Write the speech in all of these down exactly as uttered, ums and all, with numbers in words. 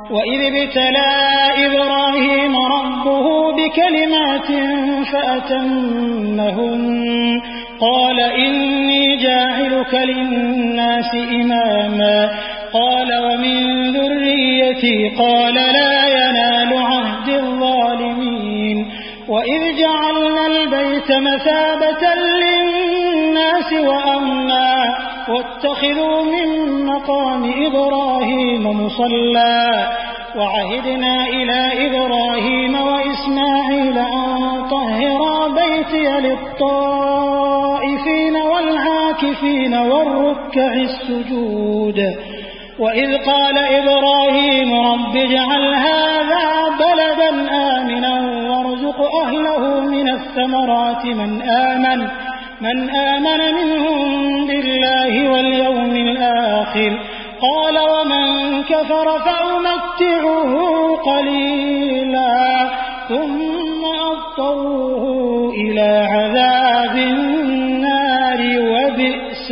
وإذ ابتلى إبراهيم ربه بكلمات فأتمهن قال إني جاعلك للناس إماما قال ومن ذريتي قال لا ينال عهد الظالمين وإذ جعلنا البيت مثابة للناس وأمنا واتخذوا من مقام إبراهيم مصلى وعهدنا إلى إبراهيم وإسماعيل أن طهرا بيتي للطائفين والعاكفين والركع السجود وإذ قال إبراهيم رب اجعل هذا بلدا آمنا وارزق أهله من الثمرات من آمن من آمن منهم بالله واليوم الآخر قال ومن كفر فأمتعه قليلا ثم أضطره إلى عذاب النار وبئس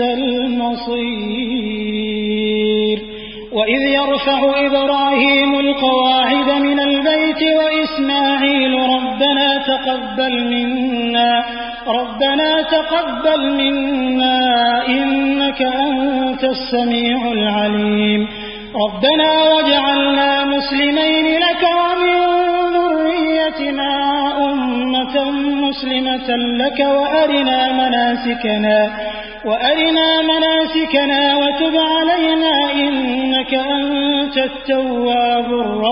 المصير وإذ يرفع إبراهيم القواعد من البيت وإسماعيل ربنا تقبل منا ربنا تقبل منا إنك أنت السميع العليم ربنا واجعلنا مسلمين لك ومن ذريتنا أمة مسلمة لك وأرنا مناسكنا وأرنا مناسكنا وتب علينا إنك أنت التواب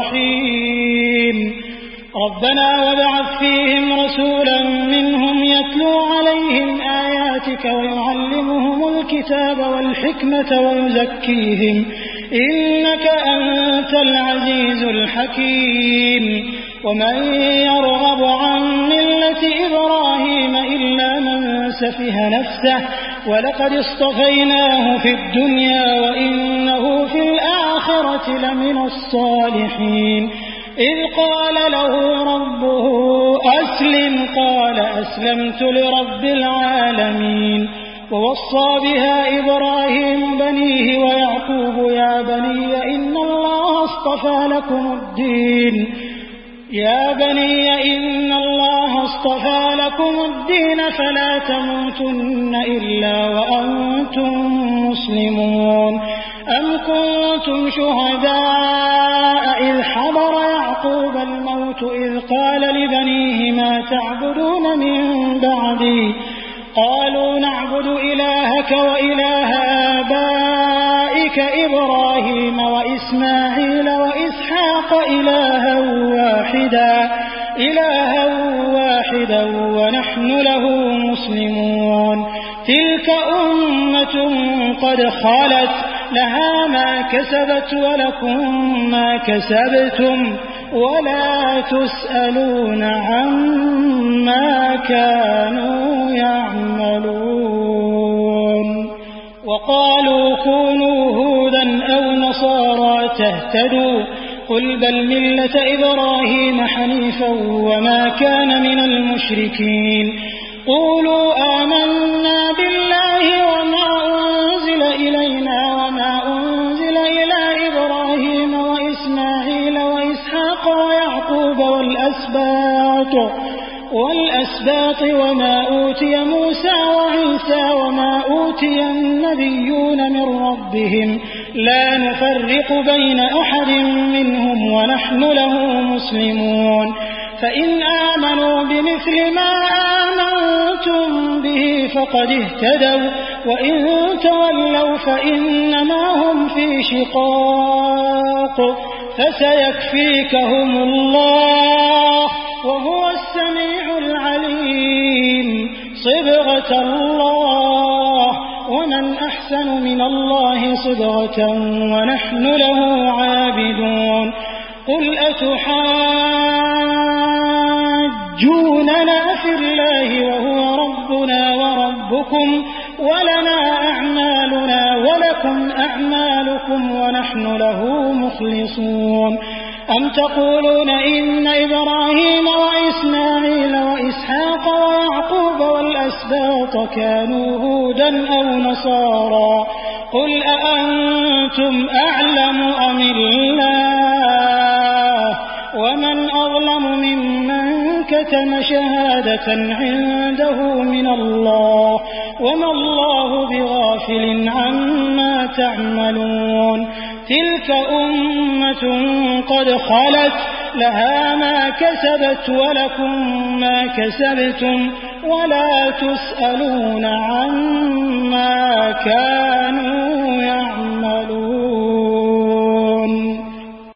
الرحيم ربنا وابعث فيهم رسولا منهم يتلو عليهم آياتك ويعلمهم الكتاب والحكمة ويزكيهم إنك أنت العزيز الحكيم ومن يرغب عن ملة إبراهيم إلا من سفه نفسه ولقد اصطفيناه في الدنيا وإنه في الآخرة لمن الصالحين إذ قال له ربه أسلم قال أسلمت لرب العالمين ووصى بها إبراهيم بنيه ويعقوب يا بني إن الله اصطفى لكم الدين يا بني إن الله اصطفى لكم الدين فلا تموتن إلا وأنتم مسلمون أم كنتم شهداء إذ حضر يعقوب الموت إذ قال لبنيه ما تعبدون من بعدي قالوا نعبد إلهك وإله آبائك إبراهيم وإسماعيل وإسحاق إلها واحدا إلها واحدا ونحن له مسلمون تلك أمة قد خلت لها ما كسبت ولكم ما كسبتم ولا تسألون عما كانوا يعملون وقالوا كونوا هودا أو نصارى تهتدوا قل بل ملة إبراهيم حنيفا وما كان من المشركين قولوا آمنا بالله وما أنزل إلينا وما أنزل إلى إبراهيم وإسماعيل وإسحاق ويعقوب والأسباط والأسباط وما أوتي موسى وعيسى وما أوتي النبيون من ربهم لا نفرق بين أحد منهم ونحن له مسلمون فإن آمنوا بمثل ما آمنتم به فقد اهتدوا وإن تولوا فإنما هم في شقاق فسيكفيكهم الله وهو السميع العليم صبغة الله ومن أحسن من الله صبغة ونحن له عابدون قل أتحاجوننا في الله وهو ربنا وربكم ولنا أعمالنا ولكم أعمالكم ونحن له مخلصون أم تقولون إن إبراهيم وإسماعيل وإسحاق ويعقوب والأسباط كانوا هودا أو نصارى قل أأنتم أعلم أم الله كتم شهادة عنده من الله وما الله بغافل عما تعملون تلك أمة قد خلت لها ما كسبت ولكم ما كسبتم ولا تسألون عما كانوا